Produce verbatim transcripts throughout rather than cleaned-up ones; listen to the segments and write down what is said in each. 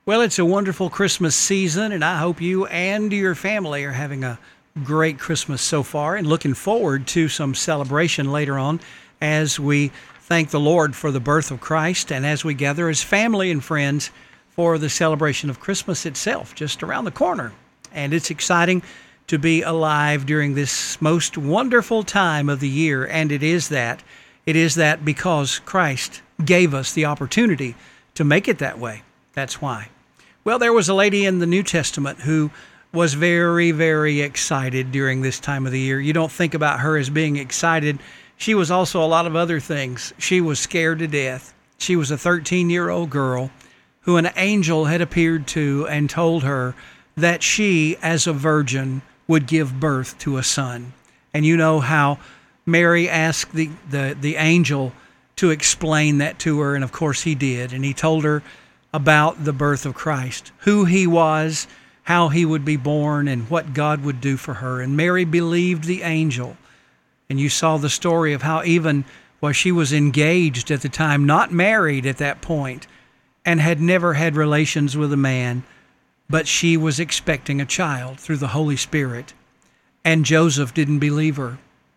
Well, it's a wonderful Christmas season, and I hope you and your family are having a great Christmas so far and looking forward to some celebration later on as we thank the Lord for the birth of Christ and as we gather as family and friends for the celebration of Christmas itself, just around the corner. And it's exciting to be alive during this most wonderful time of the year, and it is that. It is that because Christ gave us the opportunity to make it that way. That's why. Well, there was a lady in the New Testament who was very, very excited during this time of the year. You don't think about her as being excited. She was also a lot of other things. She was scared to death. She was a thirteen-year-old girl who an angel had appeared to and told her that she, as a virgin, would give birth to a son. And you know how Mary asked the, the, the angel to explain that to her, and of course he did. And he told her about the birth of Christ, who he was, how he would be born, and what God would do for her. And Mary believed the angel. And you saw the story of how even while she was engaged at the time, not married at that point, and had never had relations with a man, but she was expecting a child through the Holy Spirit. And Joseph didn't believe her.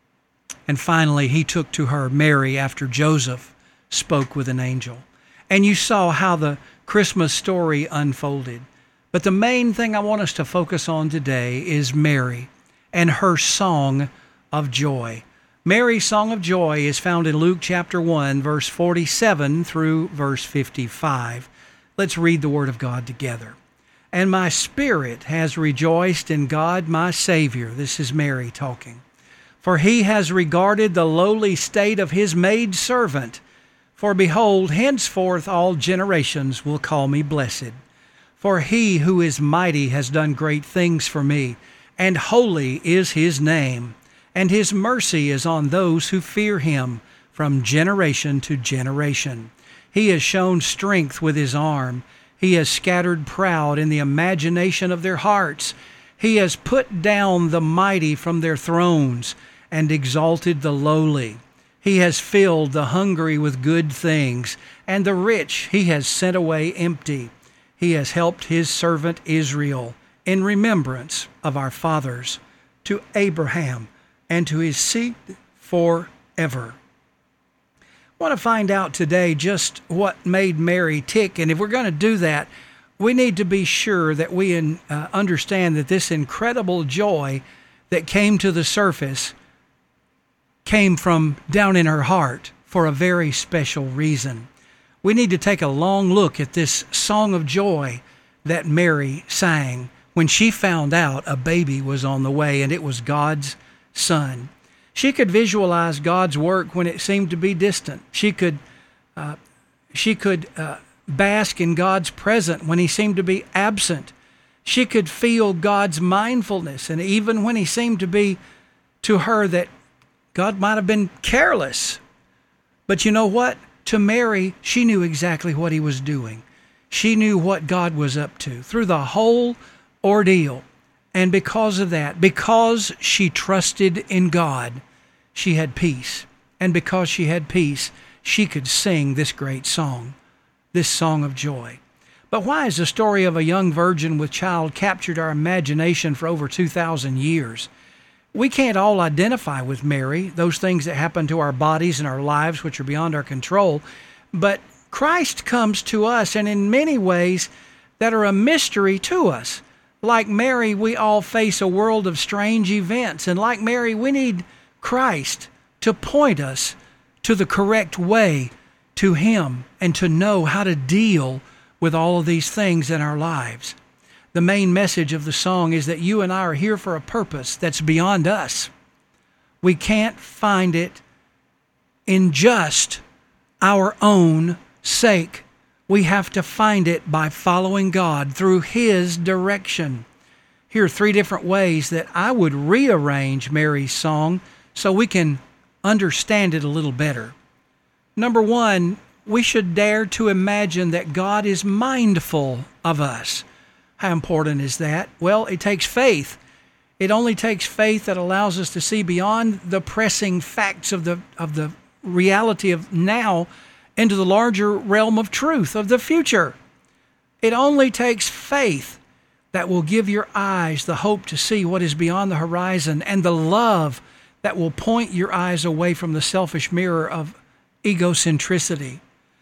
And finally, he took to her Mary after Joseph spoke with an angel. And you saw how the Christmas story unfolded. But the main thing I want us to focus on today is Mary and her song of joy. Mary's song of joy is found in Luke chapter one, verse forty-seven through verse fifty-five. Let's read the Word of God together. And my spirit has rejoiced in God my Savior. This is Mary talking. For he has regarded the lowly state of his maidservant. For behold, henceforth all generations will call me blessed. For he who is mighty has done great things for me, and holy is his name. And his mercy is on those who fear him from generation to generation. He has shown strength with his arm. He has scattered proud in the imagination of their hearts. He has put down the mighty from their thrones and exalted the lowly. He has filled the hungry with good things, and the rich he has sent away empty. He has helped his servant Israel in remembrance of our fathers, to Abraham and to his seed forever. I want to find out today just what made Mary tick, and if we're going to do that, we need to be sure that we in, uh, understand that this incredible joy that came to the surface came from down in her heart for a very special reason. We need to take a long look at this song of joy that Mary sang when she found out a baby was on the way and it was God's son. She could visualize God's work when it seemed to be distant. She could, uh, she could uh, bask in God's presence when he seemed to be absent. She could feel God's mindfulness, and even when he seemed to be to her that God might have been careless. But you know what? To Mary, she knew exactly what he was doing. She knew what God was up to through the whole ordeal. And because of that, because she trusted in God, she had peace. And because she had peace, she could sing this great song, this song of joy. But why has the story of a young virgin with child captured our imagination for over two thousand years? We can't all identify with Mary, those things that happen to our bodies and our lives which are beyond our control. But Christ comes to us, and in many ways that are a mystery to us. Like Mary, we all face a world of strange events. And like Mary, we need Christ to point us to the correct way to him and to know how to deal with all of these things in our lives. The main message of the song is that you and I are here for a purpose that's beyond us. We can't find it in just our own sake. We have to find it by following God through his direction. Here are three different ways that I would rearrange Mary's song so we can understand it a little better. Number one, we should dare to imagine that God is mindful of us. How important is that? Well, it takes faith. It only takes faith that allows us to see beyond the pressing facts of the of the reality of now into the larger realm of truth of the future. It only takes faith that will give your eyes the hope to see what is beyond the horizon, and the love that will point your eyes away from the selfish mirror of egocentricity.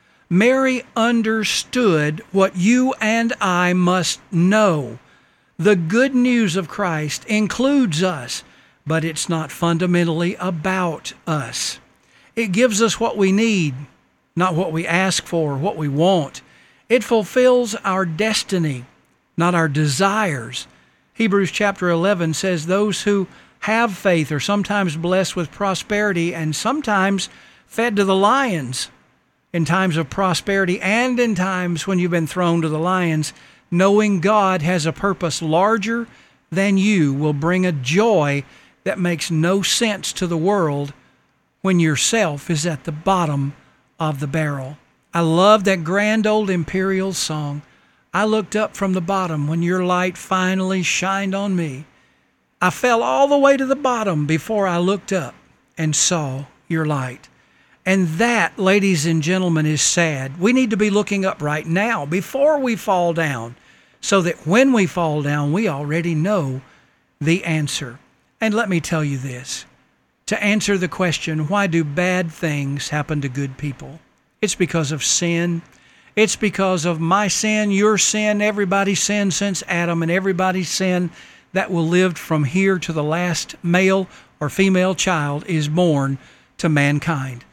Mary understood what you and I must know. The good news of Christ includes us, but it's not fundamentally about us. It gives us what we need, not what we ask for, what we want. It fulfills our destiny, not our desires. Hebrews chapter eleven says those who have faith are sometimes blessed with prosperity and sometimes fed to the lions. In times of prosperity and in times when you've been thrown to the lions, knowing God has a purpose larger than you will bring a joy that makes no sense to the world when yourself is at the bottom of the barrel. I love that grand old Imperial song. I looked up from the bottom when your light finally shined on me. I fell all the way to the bottom before I looked up and saw your light. And that, ladies and gentlemen, is sad. We need to be looking up right now before we fall down, so that when we fall down, we already know the answer. And let me tell you this. To answer the question, why do bad things happen to good people? It's because of sin. It's because of my sin, your sin, everybody's sin since Adam, and everybody's sin that will live from here to the last male or female child is born to mankind.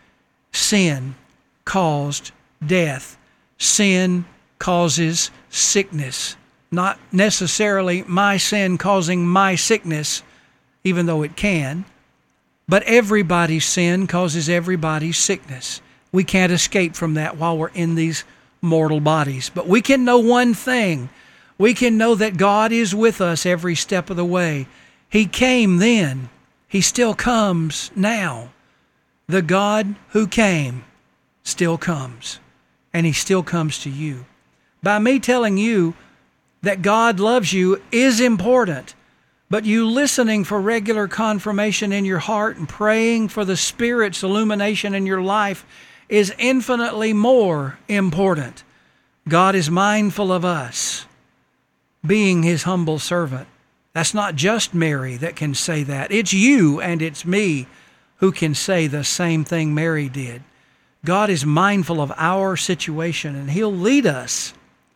Sin caused death. Sin causes sickness. Not necessarily my sin causing my sickness, even though it can, but everybody's sin causes everybody's sickness. We can't escape from that while we're in these mortal bodies. But we can know one thing. We can know that God is with us every step of the way. He came then. He still comes now. The God who came still comes, and He still comes to you. By me telling you that God loves you is important, but you listening for regular confirmation in your heart and praying for the Spirit's illumination in your life is infinitely more important. God is mindful of us, being His humble servant. That's not just Mary that can say that. It's you and it's me who can say the same thing Mary did. God is mindful of our situation, and He'll lead us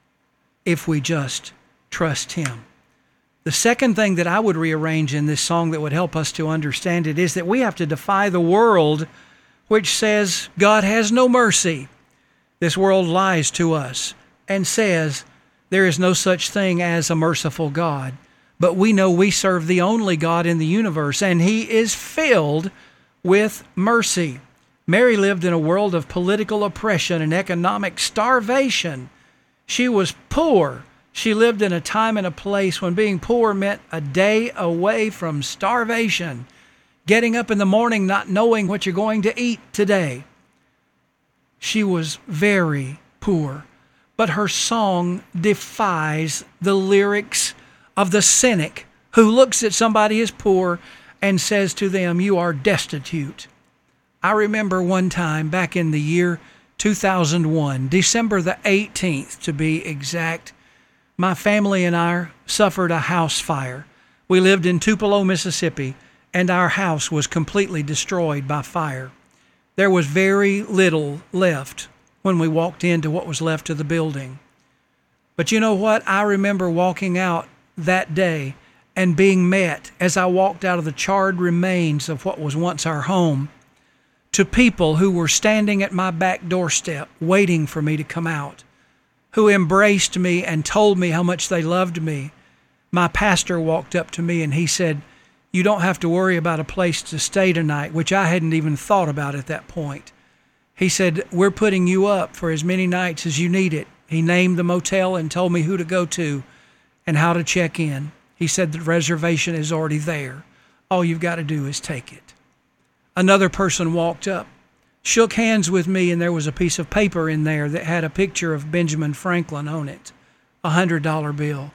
if we just trust Him. The second thing that I would rearrange in this song that would help us to understand it is that we have to defy the world which says God has no mercy. This world lies to us and says there is no such thing as a merciful God. But we know we serve the only God in the universe, and He is filled with mercy. Mary lived in a world of political oppression and economic starvation. She was poor. She lived in a time and a place when being poor meant a day away from starvation, getting up in the morning not knowing what you're going to eat today. She was very poor, but her song defies the lyrics of the cynic who looks at somebody as poor and says to them, "You are destitute." I remember one time back in the year two thousand one, December the eighteenth to be exact, my family and I suffered a house fire. We lived in Tupelo, Mississippi, and our house was completely destroyed by fire. There was very little left when we walked into what was left of the building. But you know what? I remember walking out that day and being met as I walked out of the charred remains of what was once our home to people who were standing at my back doorstep waiting for me to come out, who embraced me and told me how much they loved me. My pastor walked up to me and he said, "You don't have to worry about a place to stay tonight," which I hadn't even thought about at that point. He said, "We're putting you up for as many nights as you need it." He named the motel and told me who to go to and how to check in. He said the reservation is already there. All you've got to do is take it. Another person walked up, shook hands with me, and there was a piece of paper in there that had a picture of Benjamin Franklin on it, a hundred dollar bill.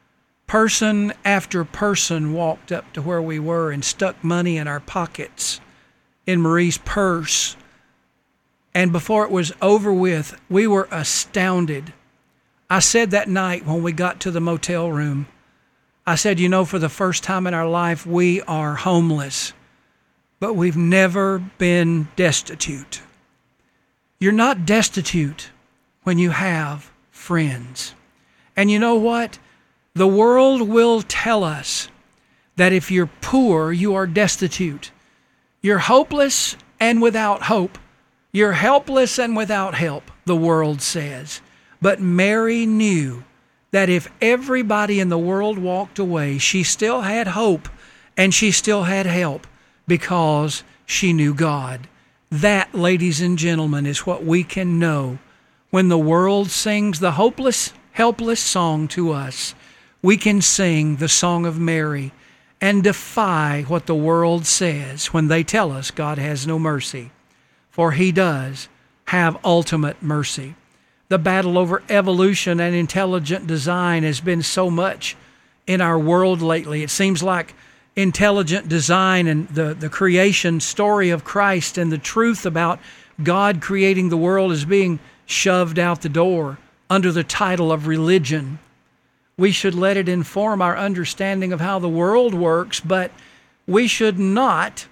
Person after person walked up to where we were and stuck money in our pockets, in Marie's purse. And before it was over with, we were astounded. I said that night when we got to the motel room, I said, you know, for the first time in our life, we are homeless, but we've never been destitute. You're not destitute when you have friends. And you know what? The world will tell us that if you're poor, you are destitute. You're hopeless and without hope. You're helpless and without help, the world says. But Mary knew that if everybody in the world walked away, she still had hope and she still had help because she knew God. That, ladies and gentlemen, is what we can know when the world sings the hopeless, helpless song to us. We can sing the song of Mary and defy what the world says when they tell us God has no mercy, for He does have ultimate mercy. The battle over evolution and intelligent design has been so much in our world lately. It seems like intelligent design and the, the creation story of Christ and the truth about God creating the world is being shoved out the door under the title of religion. We should let it inform our understanding of how the world works, but we should not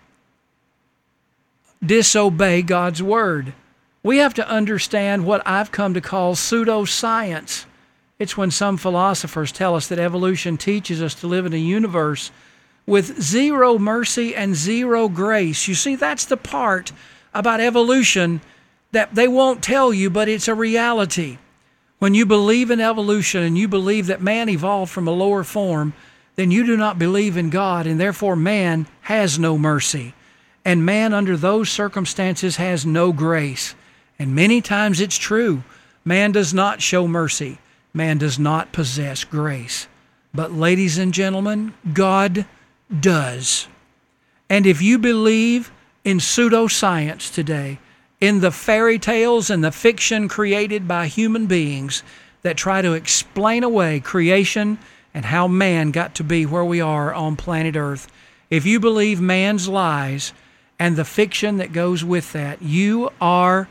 disobey God's word. We have to understand what I've come to call pseudoscience. It's when some philosophers tell us that evolution teaches us to live in a universe with zero mercy and zero grace. You see, that's the part about evolution that they won't tell you, but it's a reality. When you believe in evolution and you believe that man evolved from a lower form, then you do not believe in God, and therefore man has no mercy. And man under those circumstances has no grace. And many times it's true. Man does not show mercy. Man does not possess grace. But ladies and gentlemen, God does. And if you believe in pseudoscience today, in the fairy tales and the fiction created by human beings that try to explain away creation and how man got to be where we are on planet Earth, if you believe man's lies and the fiction that goes with that, you are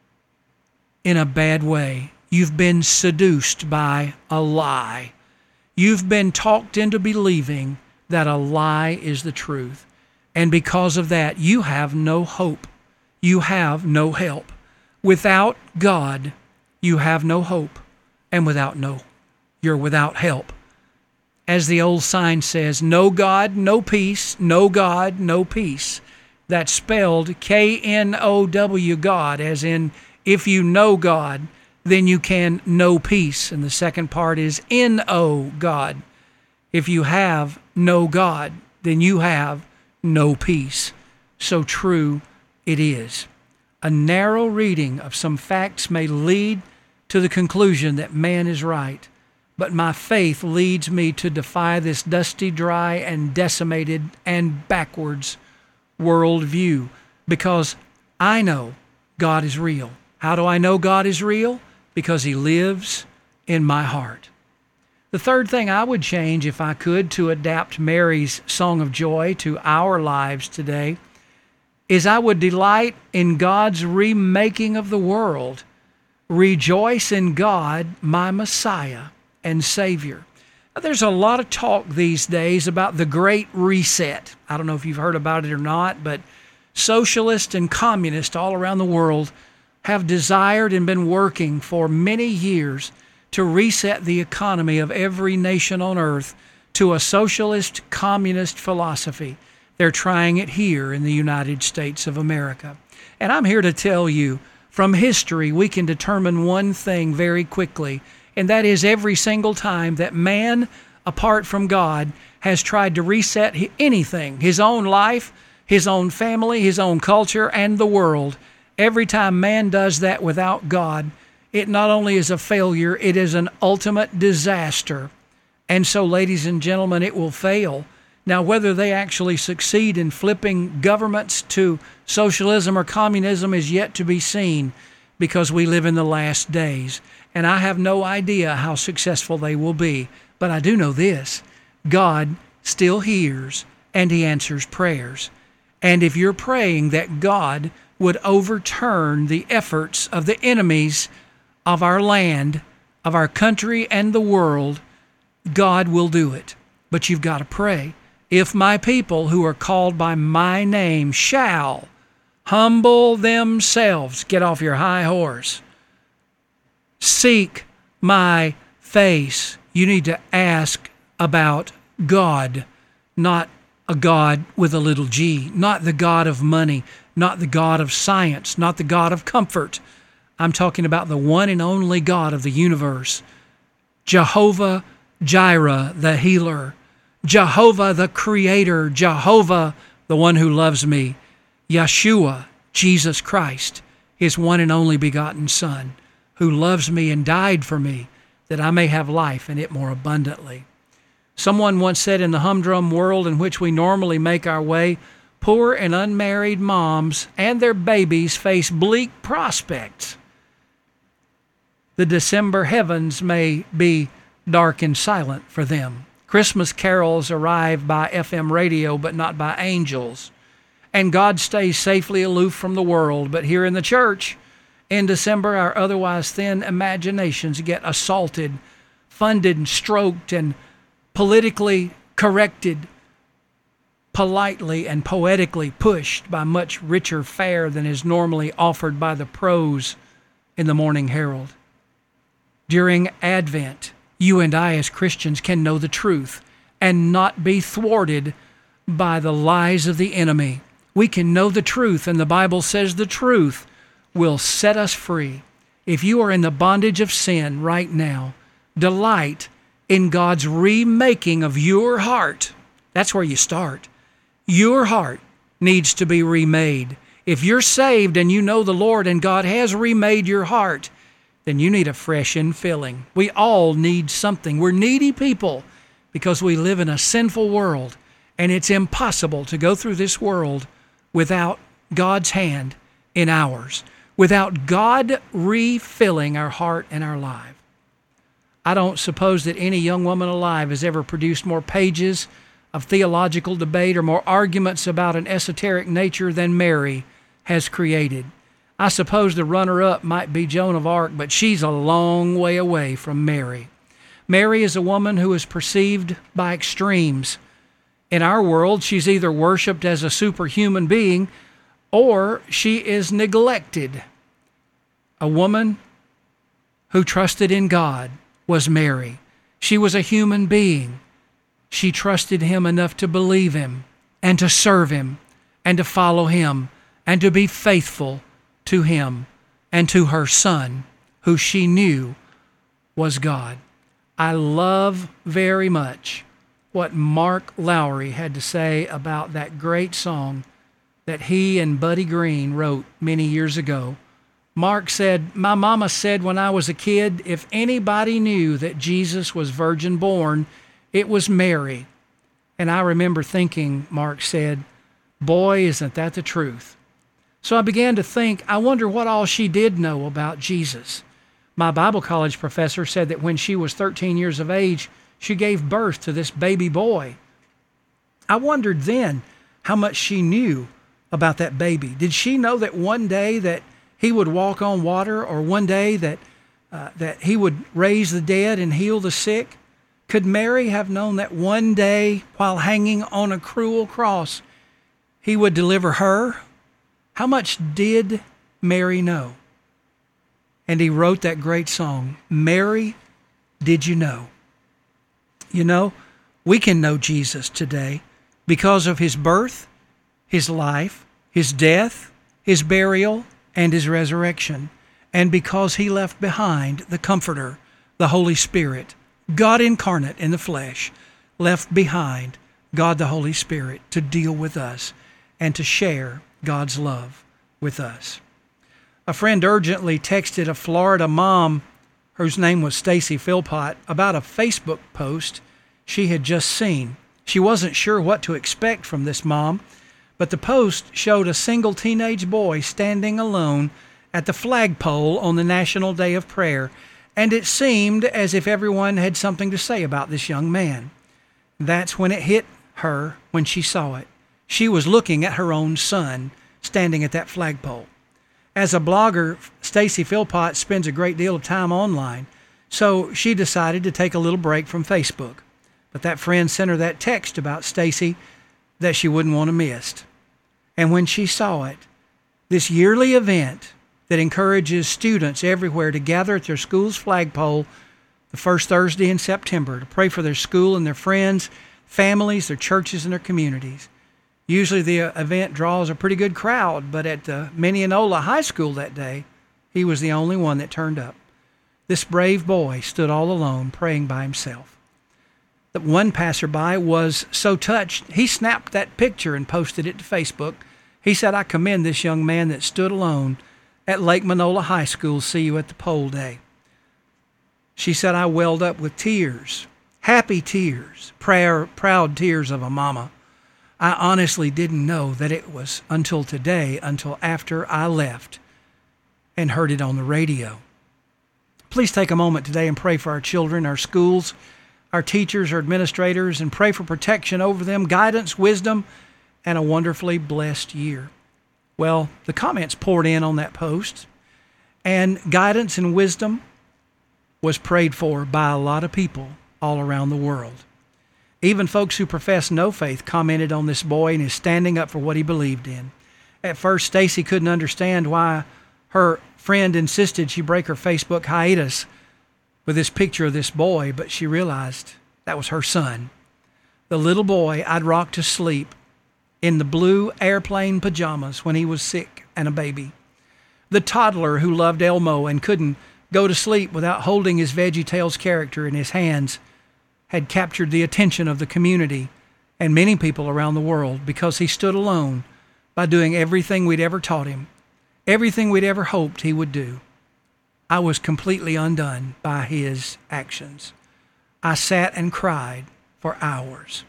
in a bad way. You've been seduced by a lie. You've been talked into believing that a lie is the truth. And because of that, you have no hope. You have no help. Without God, you have no hope. And without no, you're without help. As the old sign says, no God, no peace, no God, no peace. That's spelled K N O W God, as in if you know God, then you can know peace. And the second part is N O God. If you have no God, then you have no peace. So true it is. A narrow reading of some facts may lead to the conclusion that man is right, but my faith leads me to defy this dusty, dry, and decimated and backwards worldview, because I know God is real. How do I know God is real? Because He lives in my heart. The third thing I would change, if I could, to adapt Mary's song of joy to our lives today, is I would delight in God's remaking of the world. Rejoice in God, my Messiah and Savior. Now, there's a lot of talk these days about the Great Reset. I don't know if you've heard about it or not, but socialists and communists all around the world have desired and been working for many years to reset the economy of every nation on earth to a socialist, communist philosophy. They're trying it here in the United States of America. And I'm here to tell you, from history, we can determine one thing very quickly, and that is every single time that man, apart from God, has tried to reset anything, his own life, his own family, his own culture, and the world, every time man does that without God, it not only is a failure, it is an ultimate disaster. And so, ladies and gentlemen, it will fail. Now, whether they actually succeed in flipping governments to socialism or communism is yet to be seen, because we live in the last days. And I have no idea how successful they will be. But I do know this: God still hears and He answers prayers. And if you're praying that God would overturn the efforts of the enemies of our land, of our country and the world, God will do it. But you've got to pray. If my people who are called by my name shall humble themselves, get off your high horse, seek my face. You need to ask about God, not a God with a little g, not the God of money, not the God of science, not the God of comfort. I'm talking about the one and only God of the universe, Jehovah Jireh, the healer, Jehovah, the creator, Jehovah, the one who loves me, Yeshua, Jesus Christ, his one and only begotten Son, who loves me and died for me, that I may have life and it more abundantly. Someone once said, in the humdrum world in which we normally make our way, poor and unmarried moms and their babies face bleak prospects. The December heavens may be dark and silent for them. Christmas carols arrive by F M radio, but not by angels. And God stays safely aloof from the world. But here in the church, in December, our otherwise thin imaginations get assaulted, funded and stroked and politically corrected, politely and poetically pushed by much richer fare than is normally offered by the prose in the Morning Herald. During Advent, you and I as Christians can know the truth and not be thwarted by the lies of the enemy. We can know the truth, and the Bible says the truth will set us free. If you are in the bondage of sin right now, delight in God's remaking of your heart. That's where you start. Your heart needs to be remade. If you're saved and you know the Lord and God has remade your heart, then you need a fresh infilling. We all need something. We're needy people because we live in a sinful world, and it's impossible to go through this world without God's hand in ours, without God refilling our heart and our life. I don't suppose that any young woman alive has ever produced more pages of theological debate or more arguments about an esoteric nature than Mary has created. I suppose the runner-up might be Joan of Arc, but she's a long way away from Mary. Mary is a woman who is perceived by extremes. In our world, she's either worshipped as a superhuman being or she is neglected. A woman who trusted in God was Mary. She was a human being. She trusted him enough to believe him and to serve him and to follow him and to be faithful to him and to her Son, who she knew was God. I love very much what Mark Lowry had to say about that great song that he and Buddy Green wrote many years ago. Mark said, "My mama said when I was a kid, if anybody knew that Jesus was virgin born, it was Mary." And I remember thinking, Mark said, boy, isn't that the truth. So I began to think, I wonder what all she did know about Jesus. My Bible college professor said that when she was thirteen years of age, she gave birth to this baby boy. I wondered then how much she knew about that baby. Did she know that one day that he would walk on water, or one day that uh, that he would raise the dead and heal the sick? Could Mary have known that one day, while hanging on a cruel cross, he would deliver her? How much did Mary know? And he wrote that great song, Mary, Did You Know? You know, we can know Jesus today because of his birth, his life, his death, his burial, and his resurrection, and because he left behind the Comforter, the Holy Spirit, God incarnate in the flesh, left behind God the Holy Spirit to deal with us and to share God's love with us. A friend urgently texted a Florida mom whose name was Stacy Philpott about a Facebook post she had just seen. She wasn't sure what to expect from this mom, but the post showed a single teenage boy standing alone at the flagpole on the National Day of Prayer, and it seemed as if everyone had something to say about this young man. That's when it hit her when she saw it. She was looking at her own son standing at that flagpole. As a blogger, Stacy Philpott spends a great deal of time online. So she decided to take a little break from Facebook. But that friend sent her that text about Stacy that she wouldn't want to miss. And when she saw it, this yearly event that encourages students everywhere to gather at their school's flagpole the first Thursday in September to pray for their school and their friends, families, their churches, and their communities. Usually the event draws a pretty good crowd, but at the Mineola High School that day, he was the only one that turned up. This brave boy stood all alone, praying by himself. The one passerby was so touched, he snapped that picture and posted it to Facebook. He said, "I commend this young man that stood alone at Lake Minola High School. See you at the poll day." She said, "I welled up with tears, happy tears, prayer, proud tears of a mama. I honestly didn't know that it was until today, until after I left and heard it on the radio." Please take a moment today and pray for our children, our schools, our teachers, our administrators, and pray for protection over them, guidance, wisdom, and a wonderfully blessed year. Well, the comments poured in on that post, and guidance and wisdom was prayed for by a lot of people all around the world. Even folks who profess no faith commented on this boy and his standing up for what he believed in. At first, Stacy couldn't understand why her friend insisted she break her Facebook hiatus with this picture of this boy, but she realized that was her son. The little boy I'd rocked to sleep in the blue airplane pajamas when he was sick and a baby. The toddler who loved Elmo and couldn't go to sleep without holding his VeggieTales character in his hands had captured the attention of the community and many people around the world because he stood alone by doing everything we'd ever taught him, everything we'd ever hoped he would do. I was completely undone by his actions. I sat and cried for hours.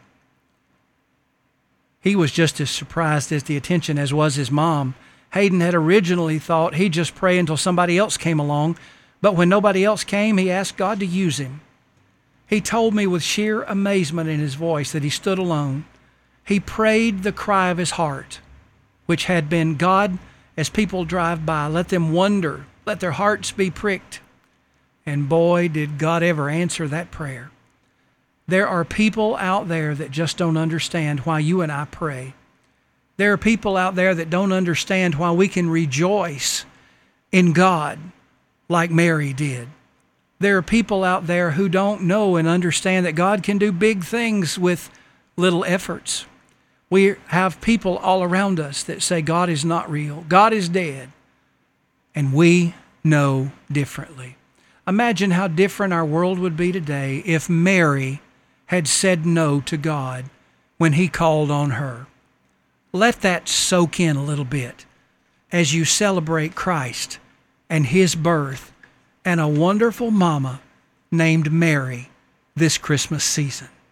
He was just as surprised at the attention as was his mom. Hayden had originally thought he'd just pray until somebody else came along, but when nobody else came, he asked God to use him. He told me with sheer amazement in his voice that he stood alone. He prayed the cry of his heart, which had been, "God, as people drive by, let them wonder, let their hearts be pricked." And boy, did God ever answer that prayer. There are people out there that just don't understand why you and I pray. There are people out there that don't understand why we can rejoice in God like Mary did. There are people out there who don't know and understand that God can do big things with little efforts. We have people all around us that say God is not real, God is dead, and we know differently. Imagine how different our world would be today if Mary had said no to God when he called on her. Let that soak in a little bit as you celebrate Christ and his birth and a wonderful mama named Mary this Christmas season.